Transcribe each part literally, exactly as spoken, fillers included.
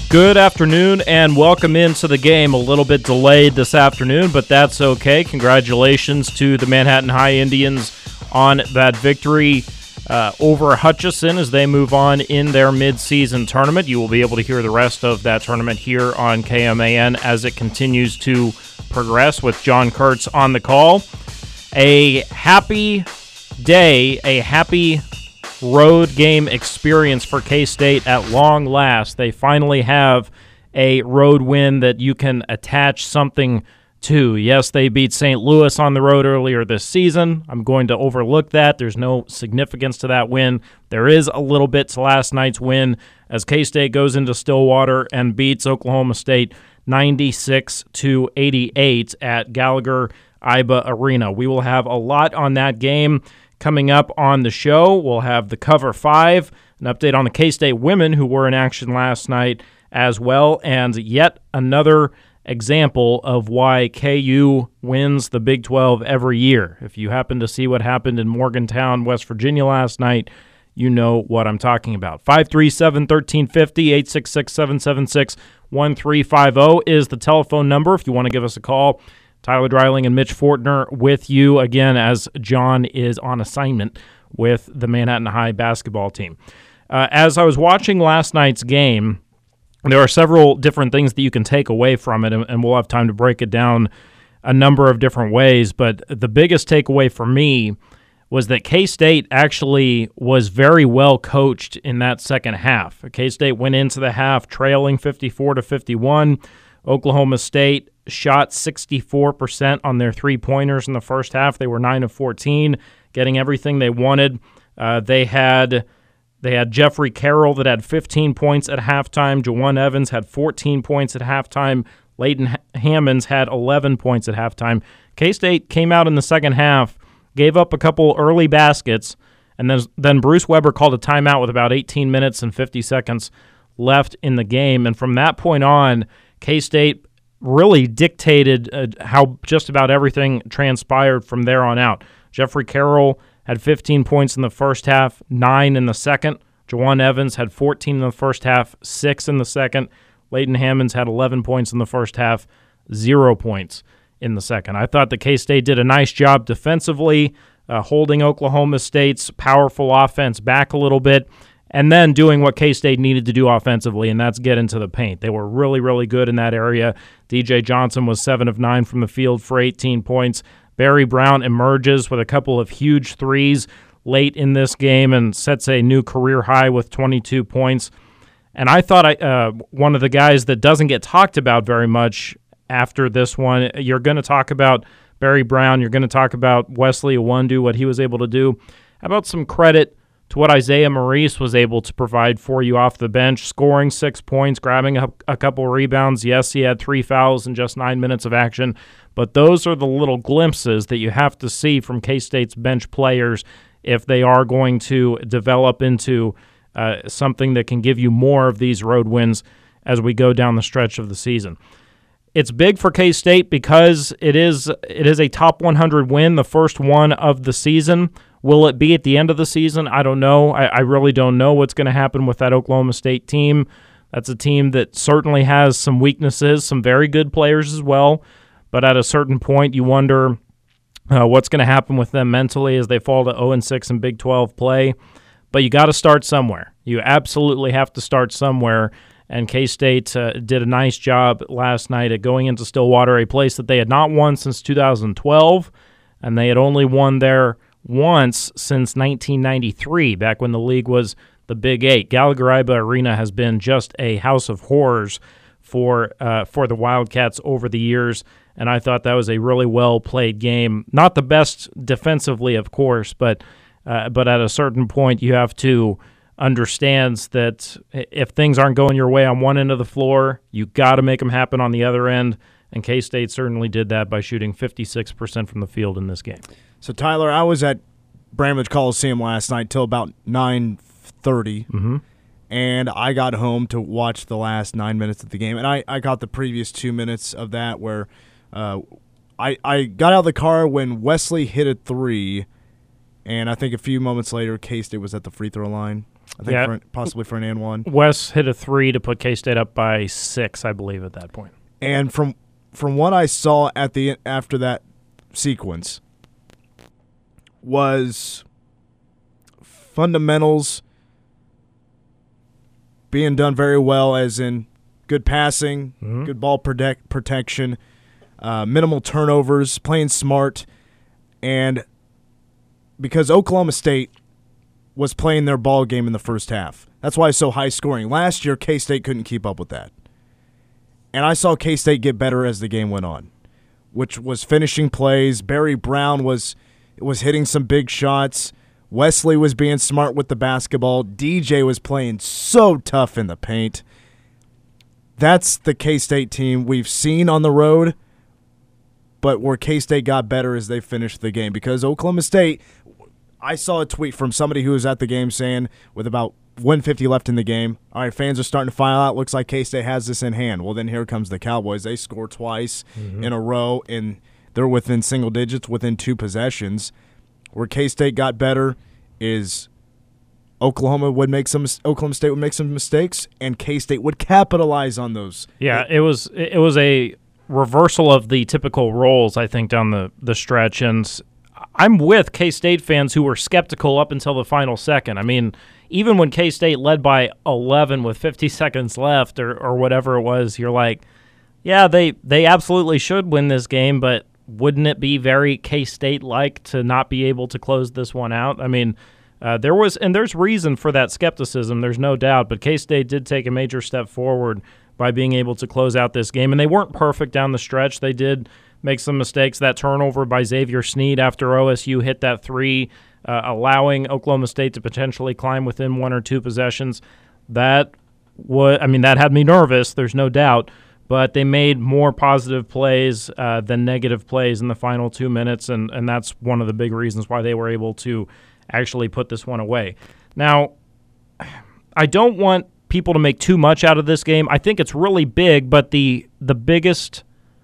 Good afternoon and welcome into the game. A little bit delayed this afternoon, but that's okay. Congratulations to the Manhattan High Indians on that victory uh, over Hutchinson as they move on in their midseason tournament. You will be able to hear the rest of that tournament here on K M A N as it continues to progress with John Kurtz on the call. A happy day, a happy road game experience for K-State at long last. They finally have a road win that you can attach something to. Yes, they beat Saint Louis on the road earlier this season. I'm going to overlook that. There's no significance to that win. There is a little bit to last night's win as K-State goes into Stillwater and beats Oklahoma State ninety-six to eighty-eight at Gallagher-Iba Arena. We will have a lot on that game coming up on the show. We'll have the Cover five, an update on the K-State women who were in action last night as well, and yet another example of why K U wins the Big twelve every year. If you happen to see what happened in Morgantown, West Virginia last night, you know what I'm talking about. five three seven, one three five zero, eight six six, seven seven six, one three five zero is the telephone number if you want to give us a call. Tyler Dreiling and Mitch Fortner with you again as John is on assignment with the Manhattan High basketball team. Uh, as I was watching last night's game, there are several different things that you can take away from it, and, and we'll have time to break it down a number of different ways. But the biggest takeaway for me was that K-State actually was very well coached in that second half. K-State went into the half trailing fifty-four to fifty-one. Oklahoma State shot sixty-four percent on their three-pointers in the first half. They were nine of fourteen, getting everything they wanted. Uh, they had they had Jeffrey Carroll that had fifteen points at halftime. Jawan Evans had fourteen points at halftime. Leighton Hammonds had eleven points at halftime. K-State came out in the second half, gave up a couple early baskets, and then, then Bruce Weber called a timeout with about eighteen minutes and fifty seconds left in the game. And from that point on, K-State really dictated uh, how just about everything transpired from there on out. Jeffrey Carroll had fifteen points in the first half, nine in the second. Jawan Evans had fourteen in the first half, six in the second. Leighton Hammonds had eleven points in the first half, zero points in the second. I thought the K-State did a nice job defensively, uh, holding Oklahoma State's powerful offense back a little bit, and then doing what K-State needed to do offensively, and that's get into the paint. They were really, really good in that area. D J Johnson was seven of nine from the field for eighteen points. Barry Brown emerges with a couple of huge threes late in this game and sets a new career high with twenty-two points. And I thought I, uh, one of the guys that doesn't get talked about very much after this one, you're going to talk about Barry Brown, you're going to talk about Wesley Iwundu, what he was able to do. How about some credit to what Isaiah Maurice was able to provide for you off the bench, scoring six points, grabbing a, a couple rebounds. Yes, he had three fouls in just nine minutes of action, but those are the little glimpses that you have to see from K-State's bench players if they are going to develop into uh, something that can give you more of these road wins as we go down the stretch of the season. It's big for K-State because it is it is a top one hundred win, the first one of the season. Will it be at the end of the season? I don't know. I, I really don't know what's going to happen with that Oklahoma State team. That's a team that certainly has some weaknesses, some very good players as well. But at a certain point, you wonder uh, what's going to happen with them mentally as they fall to oh and six in Big twelve play. But you got to start somewhere. You absolutely have to start somewhere. And K-State uh, did a nice job last night at going into Stillwater, a place that they had not won since two thousand twelve, and they had only won there once since nineteen ninety-three, back when the league was the Big Eight. Gallagher-Iba Arena has been just a house of horrors for uh, for the Wildcats over the years, and I thought that was a really well-played game. Not the best defensively, of course, but uh, but at a certain point you have to understand that if things aren't going your way on one end of the floor, you got to make them happen on the other end, and K-State certainly did that by shooting fifty-six percent from the field in this game. So, Tyler, I was at Bramlage Coliseum last night till about nine thirty, mm-hmm. and I got home to watch the last nine minutes of the game. And I, I got the previous two minutes of that where uh, I, I got out of the car when Wesley hit a three, and I think a few moments later, K-State was at the free throw line. I think Yeah. for, possibly for an and one. Wes hit a three to put K-State up by six, I believe, at that point. And from from what I saw at the after that sequence was fundamentals being done very well, as in good passing, Mm-hmm. good ball protect, protection, uh, minimal turnovers, playing smart, and because Oklahoma State was playing their ball game in the first half. That's why it's so high scoring. Last year, K-State couldn't keep up with that. And I saw K-State get better as the game went on, which was finishing plays. Barry Brown was was hitting some big shots. Wesley was being smart with the basketball. D J was playing so tough in the paint. That's the K-State team we've seen on the road, but where K-State got better as they finished the game. Because Oklahoma State, I saw a tweet from somebody who was at the game saying, with about one fifty left in the game, all right, fans are starting to file out. Looks like K-State has this in hand. Well, then here comes the Cowboys. They score twice mm-hmm. in a row, and they're within single digits, within two possessions. Where K-State got better is Oklahoma would make some Oklahoma State would make some mistakes, and K-State would capitalize on those. Yeah, it was it was a reversal of the typical roles, I think, down the, the stretch. And I'm with K-State fans who were skeptical up until the final second. I mean, even when K-State led by eleven with fifty seconds left or, or whatever it was, you're like, yeah, they, they absolutely should win this game, but wouldn't it be very K-State-like to not be able to close this one out? I mean, uh, there was, and there's reason for that skepticism, there's no doubt, but K-State did take a major step forward by being able to close out this game, and they weren't perfect down the stretch. They did make some mistakes. That turnover by Xavier Sneed after O S U hit that three, uh, allowing Oklahoma State to potentially climb within one or two possessions, that was, I mean, that had me nervous, there's no doubt. But they made more positive plays uh, than negative plays in the final two minutes, and, and that's one of the big reasons why they were able to actually put this one away. Now, I don't want people to make too much out of this game. I think it's really big, but the the biggest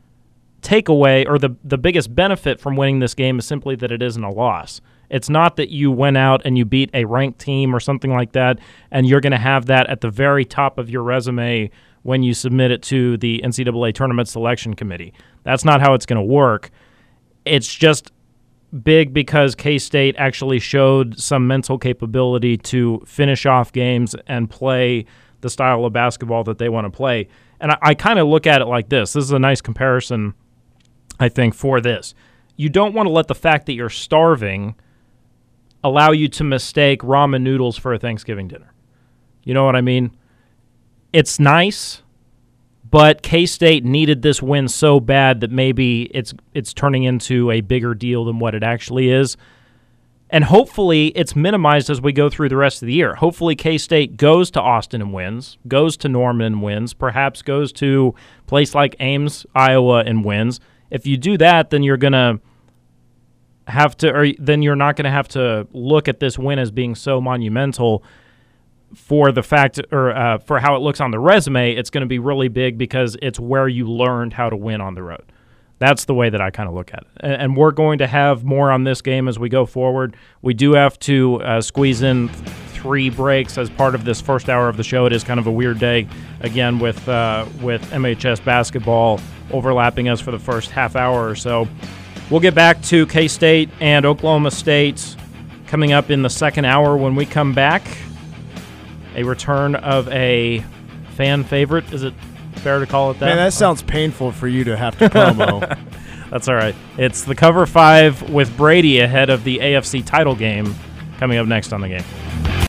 takeaway or the, the biggest benefit from winning this game is simply that it isn't a loss. It's not that you went out and you beat a ranked team or something like that, and you're going to have that at the very top of your resume when you submit it to the N C double A Tournament Selection Committee. That's not how it's going to work. It's just big because K-State actually showed some mental capability to finish off games and play the style of basketball that they want to play. And I, I kind of look at it like this. This is a nice comparison, I think, for this. You don't want to let the fact that you're starving allow you to mistake ramen noodles for a Thanksgiving dinner. You know what I mean? It's nice, but K-State needed this win so bad that maybe it's it's turning into a bigger deal than what it actually is. And hopefully it's minimized as we go through the rest of the year. Hopefully K-State goes to Austin and wins, goes to Norman and wins, perhaps goes to a place like Ames, Iowa, and wins. If you do that, then you're going to have to, or then you're not going to have to look at this win as being so monumental. For the fact, or uh, for how it looks on the resume, it's going to be really big because it's where you learned how to win on the road. That's the way that I kind of look at it. And, and we're going to have more on this game as we go forward. We do have to uh, squeeze in three breaks as part of this first hour of the show. It is kind of a weird day, again, with uh, with M H S basketball overlapping us for the first half hour or so. We'll get back to K-State and Oklahoma State coming up in the second hour when we come back. A return of a fan favorite. Is it fair to call it that? Man, that sounds painful for you to have to promo. That's all right. It's the Cover five with Brady ahead of the A F C title game coming up next on The Game.